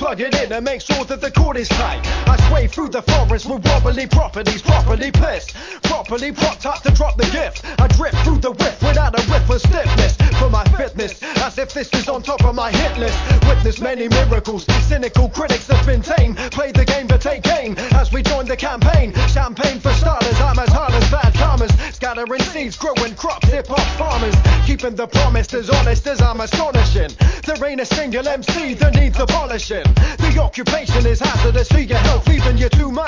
plug it in and make sure that the cord is tight. I sway through the forest with wobbly properties, properly pissed, properly propped up to drop the gift. I drift through the whiff without a whiff of stiffness for my fitness, as if this is on top of my hit list. Witness many miracles, cynical critics have been tame. Play the game but take aim as we join the campaign. Champagne for starters, I'm as hard as bad karmas. Scattering seeds, growing crops, hip-hop farmers, keeping the promise as honest as I'm astonishing. There ain't a single MC that needs abolishing. The occupation is hazardous to your health, leaving you too much